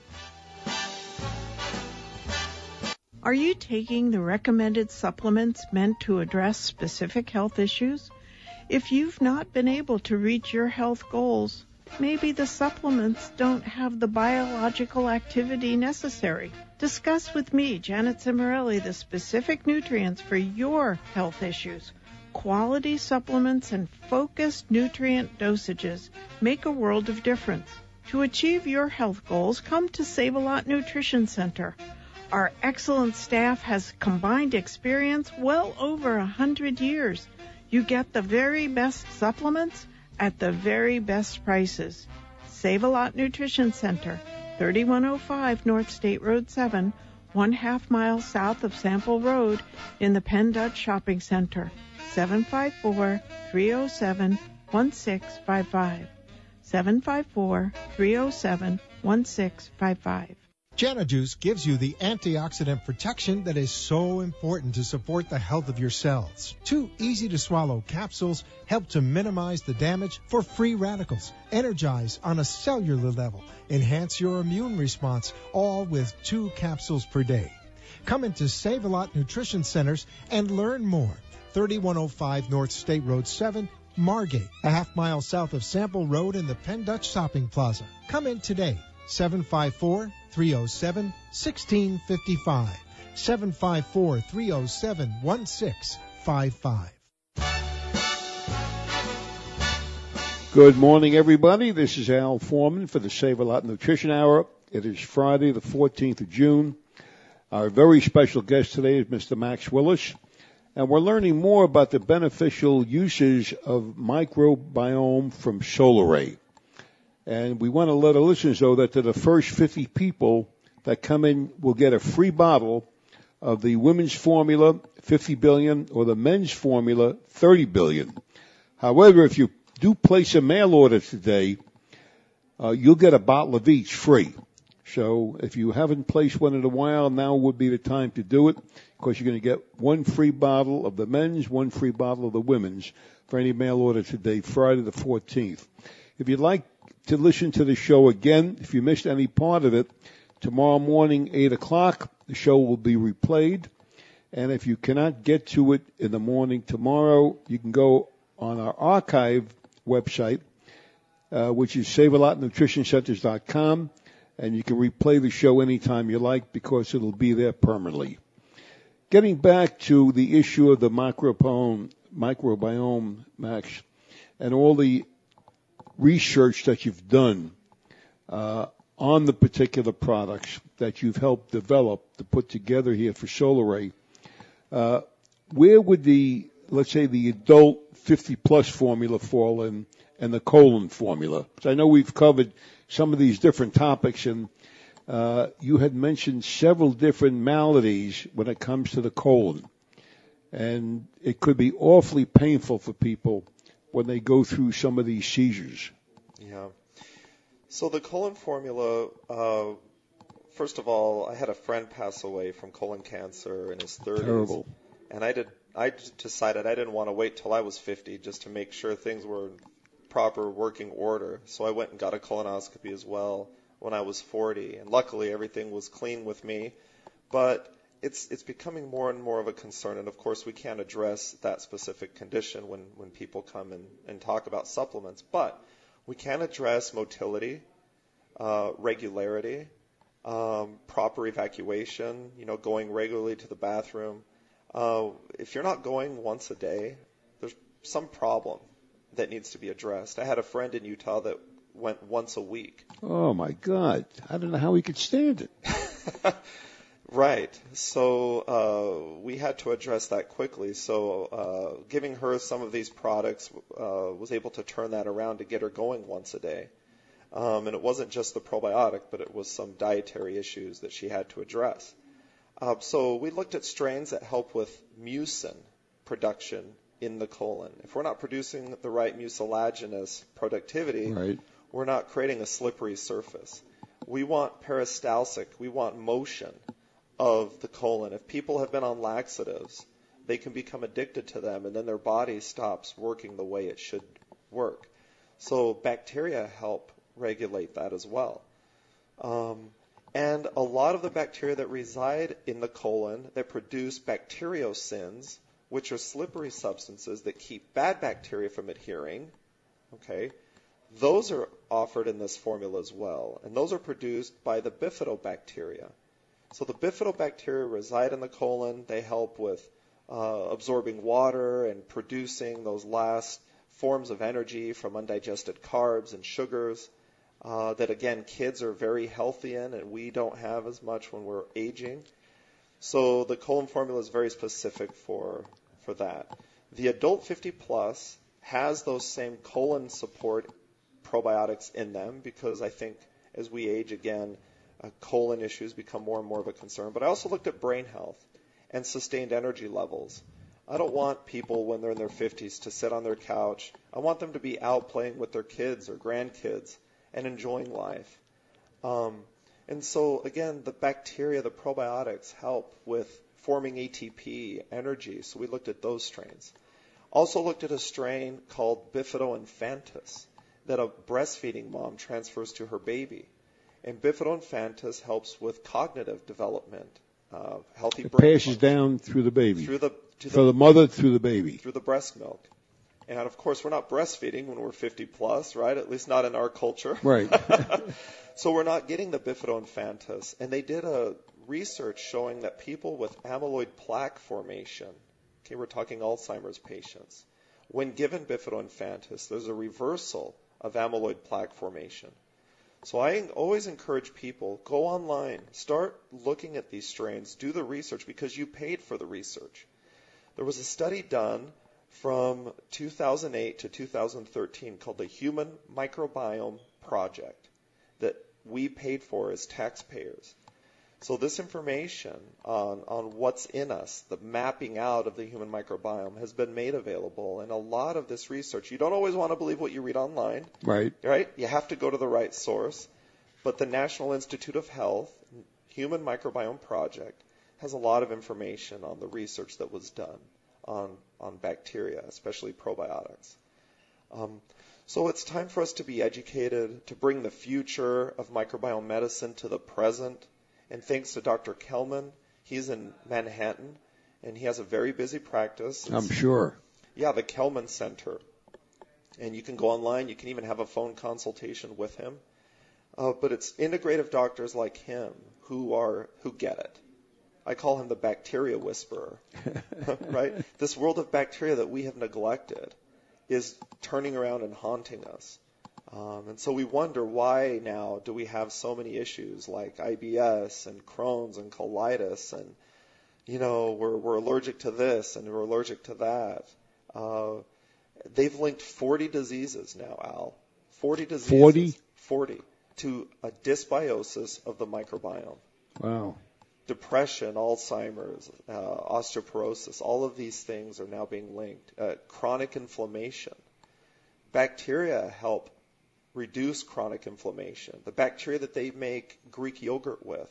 Are you taking the recommended supplements meant to address specific health issues? If you've not been able to reach your health goals, maybe the supplements don't have the biological activity necessary. Discuss with me, Janet Cimarelli, the specific nutrients for your health issues. Quality supplements and focused nutrient dosages make a world of difference. To achieve your health goals, come to Save-A-Lot Nutrition Center. Our excellent staff has combined experience well over 100 years. You get the very best supplements at the very best prices. Save-A-Lot Nutrition Center, 3105 North State Road 7, 1/2 mile south of Sample Road in the Penn Dutch Shopping Center, 754-307-1655, 754-307-1655. Janajuice gives you the antioxidant protection that is so important to support the health of your cells. 2 easy-to-swallow capsules help to minimize the damage for free radicals, energize on a cellular level, enhance your immune response, all with 2 capsules per day. Come into Save-A-Lot Nutrition Centers and learn more. 3105 North State Road 7, Margate, 1/2 mile south of Sample Road in the Penn Dutch Shopping Plaza. Come in today. 754-307-1655. 754-307-1655. Good morning, everybody. This is Al Foreman for the Save-A-Lot Nutrition Hour. It is Friday, the 14th of June. Our very special guest today is Mr. Max Willis, and we're learning more about the beneficial uses of microbiome from Solaray. And we want to let our listeners know that to the first 50 people that come in will get a free bottle of the women's formula, 50 billion, or the men's formula, 30 billion. However, if you do place a mail order today, you'll get a bottle of each free. So if you haven't placed one in a while, now would be the time to do it, because you're going to get 1 free bottle of the men's, 1 free bottle of the women's for any mail order today, Friday the 14th. If you'd like to listen to the show again, if you missed any part of it, tomorrow morning, 8 o'clock, the show will be replayed. And if you cannot get to it in the morning tomorrow, you can go on our archive website, which is SaveALotNutritionCenters.com, and you can replay the show anytime you like because it'll be there permanently. Getting back to the issue of the microbiome, Max, and all the research that you've done on the particular products that you've helped develop to put together here for Solaray, where would let's say the adult 50-plus formula fall in and the colon formula? So I know we've covered some of these different topics, and you had mentioned several different maladies when it comes to the colon. And it could be awfully painful for people when they go through some of these seizures. Yeah. So the colon formula, first of all, I had a friend pass away from colon cancer in his 30s. Terrible. And I decided I didn't want to wait till I was 50 just to make sure things were in proper working order. So I went and got a colonoscopy as well when I was 40. And luckily everything was clean with me. But it's becoming more and more of a concern, and of course we can't address that specific condition when people come and talk about supplements, but we can address motility, regularity, proper evacuation, going regularly to the bathroom. If you're not going once a day, there's some problem that needs to be addressed. I had a friend in Utah that went once a week. Oh my God. I don't know how he could stand it. Right. So we had to address that quickly. So giving her some of these products was able to turn that around to get her going once a day. And it wasn't just the probiotic, but it was some dietary issues that she had to address. So we looked at strains that help with mucin production in the colon. If we're not producing the right mucilaginous productivity, right, we're not creating a slippery surface. We want peristaltic, we want motion of the colon. If people have been on laxatives, they can become addicted to them, and then their body stops working the way it should work. So bacteria help regulate that as well. And a lot of the bacteria that reside in the colon that produce bacteriocins, which are slippery substances that keep bad bacteria from adhering, okay, those are offered in this formula as well. And those are produced by the bifidobacteria. So the bifidobacteria reside in the colon. They help with absorbing water and producing those last forms of energy from undigested carbs and sugars. that, again, kids are very healthy in, and we don't have as much when we're aging. So the colon formula is very specific for that. The adult 50 plus has those same colon support probiotics in them because I think as we age again, colon issues become more and more of a concern. But I also looked at brain health and sustained energy levels. I don't want people when they're in their 50s to sit on their couch. I want them to be out playing with their kids or grandkids and enjoying life. And so, again, the bacteria, the probiotics help with forming ATP, energy. So we looked at those strains. Also looked at a strain called Bifido infantis that a breastfeeding mom transfers to her baby. And Bifido infantis helps with cognitive development, healthy brain passes down through the baby. Through the mother, through the baby. Through the breast milk. And, of course, we're not breastfeeding when we're 50 plus, right? At least not in our culture. Right. So we're not getting the Bifido infantis. And they did a research showing that people with amyloid plaque formation, okay, we're talking Alzheimer's patients, when given Bifido infantis, there's a reversal of amyloid plaque formation. So I always encourage people, go online, start looking at these strains, do the research because you paid for the research. There was a study done from 2008 to 2013 called the Human Microbiome Project that we paid for as taxpayers. So this information on what's in us, the mapping out of the human microbiome, has been made available. And a lot of this research, you don't always want to believe what you read online. Right. You have to go to the right source. But the National Institute of Health Human Microbiome Project has a lot of information on the research that was done on bacteria, especially probiotics. So it's time for us to be educated, to bring the future of microbiome medicine to the present. And thanks to Dr. Kelman, he's in Manhattan, and he has a very busy practice. I'm sure. Yeah, the Kelman Center. And you can go online. You can even have a phone consultation with him. But it's integrative doctors like him who get it. I call him the bacteria whisperer, right? This world of bacteria that we have neglected is turning around and haunting us. And so we wonder why now do we have so many issues like IBS and Crohn's and colitis and, we're allergic to this and we're allergic to that. They've linked 40 diseases now, Al. 40 diseases. 40? 40 to a dysbiosis of the microbiome. Wow. Depression, Alzheimer's, osteoporosis, all of these things are now being linked. Chronic inflammation. Bacteria help reduce chronic inflammation. The bacteria that they make Greek yogurt with,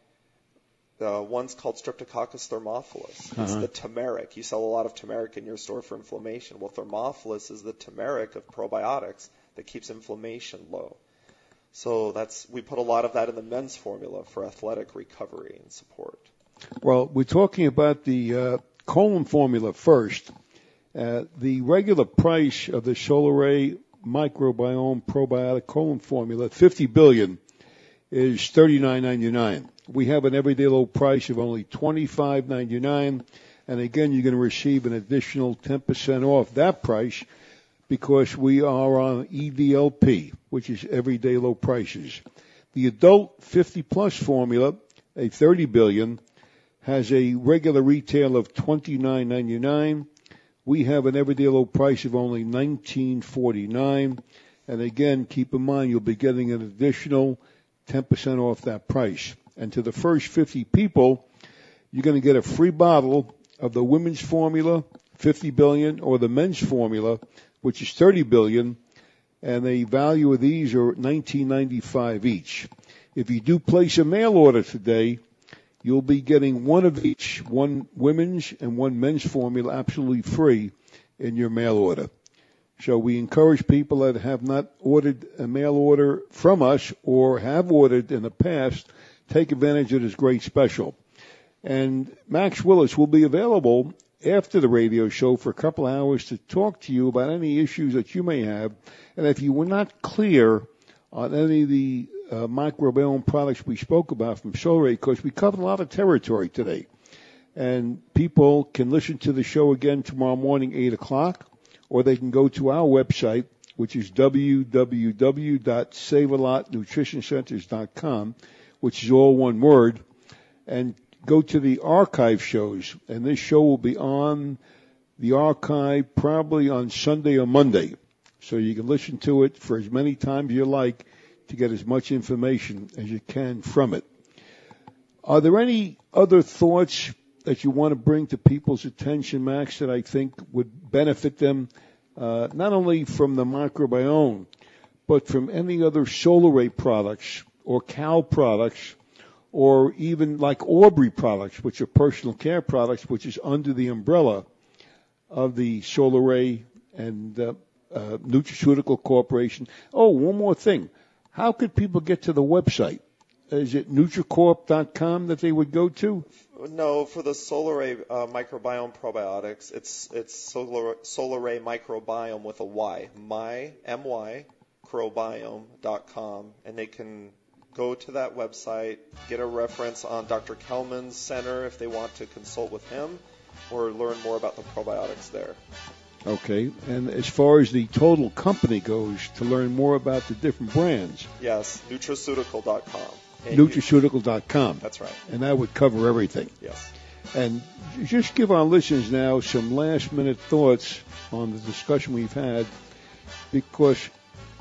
one's called Streptococcus thermophilus. It's the turmeric. You sell a lot of turmeric in your store for inflammation. Well, thermophilus is the turmeric of probiotics that keeps inflammation low. So we put a lot of that in the men's formula for athletic recovery and support. Well, we're talking about the colon formula first. The regular price of the Solaray microbiome probiotic colon formula, $50 billion, is $39.99. We have an everyday low price of only $25.99, and again, you're going to receive an additional 10% off that price because we are on EDLP, which is everyday low prices. The adult 50-plus formula, a $30 billion, has a regular retail of $29.99. We have an everyday low price of only $19.49. And again, keep in mind, you'll be getting an additional 10% off that price. And to the first 50 people, you're going to get a free bottle of the women's formula, $50 billion, or the men's formula, which is $30 billion. And the value of these are $19.95 each. If you do place a mail order today, you'll be getting one of each, one women's and one men's formula absolutely free in your mail order. So we encourage people that have not ordered a mail order from us or have ordered in the past, take advantage of this great special. And Max Willis will be available after the radio show for a couple hours to talk to you about any issues that you may have. And if you were not clear on any of the microbiome products we spoke about from Solaray, because we covered a lot of territory today. And people can listen to the show again tomorrow morning, 8 o'clock, or they can go to our website, which is www.savealotnutritioncenters.com, which is all one word, and go to the archive shows. And this show will be on the archive probably on Sunday or Monday. So you can listen to it for as many times you like to get as much information as you can from it. Are there any other thoughts that you want to bring to people's attention, Max, that I think would benefit them, not only from the microbiome, but from any other Solaray products or cow products, or even like Aubrey products, which are personal care products, which is under the umbrella of the Solaray and Nutraceutical Corporation? Oh, one more thing. How could people get to the website? Is it NutriCorp.com that they would go to? No, for the Solaray microbiome probiotics, it's Solaray microbiome with a Y, microbiome.com, and they can go to that website, get a reference on Dr. Kelman's center if they want to consult with him, or learn more about the probiotics there. Okay, and as far as the total company goes, to learn more about the different brands? Yes, nutraceutical.com. Nutraceutical.com. That's right. And that would cover everything. Yes. And just give our listeners now some last-minute thoughts on the discussion we've had, because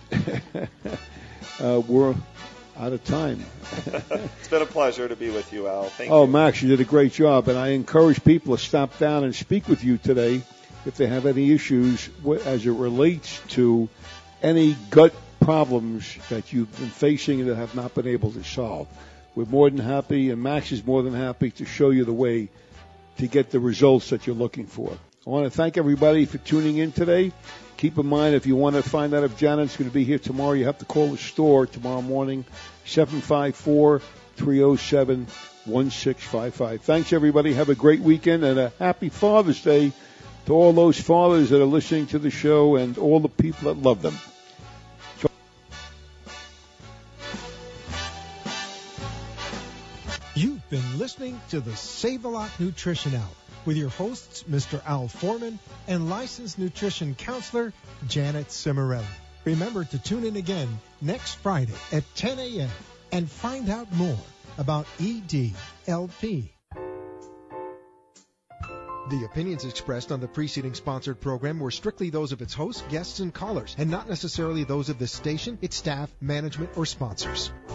we're out of time. It's been a pleasure to be with you, Al. Thank you. Oh, Max, you did a great job, and I encourage people to stop down and speak with you today if they have any issues as it relates to any gut problems that you've been facing and that have not been able to solve. We're more than happy, and Max is more than happy to show you the way to get the results that you're looking for. I want to thank everybody for tuning in today. Keep in mind, if you want to find out if Janet's going to be here tomorrow, you have to call the store tomorrow morning, 754-307-1655. Thanks, everybody. Have a great weekend and a happy Father's Day to all those fathers that are listening to the show and all the people that love them. You've been listening to the Save-A-Lot Nutrition Hour with your hosts, Mr. Al Foreman and licensed nutrition counselor, Janet Cimarelli. Remember to tune in again next Friday at 10 a.m. and find out more about EDLP. The opinions expressed on the preceding sponsored program were strictly those of its hosts, guests, and callers, and not necessarily those of the station, its staff, management, or sponsors.